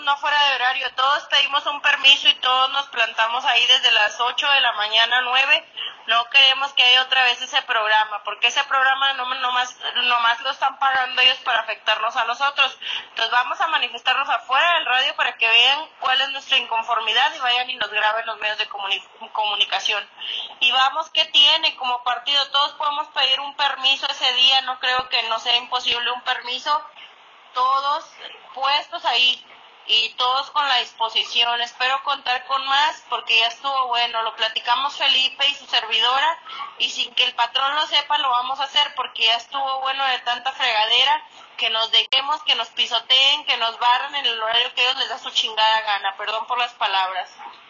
no fuera de horario, todos pedimos un permiso y todos nos plantamos ahí desde las 8 de la mañana, 9. No queremos que haya otra vez ese programa, porque ese programa nomás lo están pagando ellos para afectarnos a nosotros. Entonces vamos a manifestarnos afuera del radio para que vean cuál es nuestra inconformidad y vayan y nos graben los medios de comunicación. Y vamos, ¿qué tiene? Como partido todos podemos pedir un permiso ese día, no creo que no sea imposible un permiso, todos puestos ahí y todos con la disposición. Espero contar con más porque ya estuvo bueno, lo platicamos Felipe y su servidora y sin que el patrón lo sepa lo vamos a hacer porque ya estuvo bueno de tanta fregadera, que nos dejemos, que nos pisoteen, que nos barran en el horario que ellos les da su chingada gana, perdón por las palabras.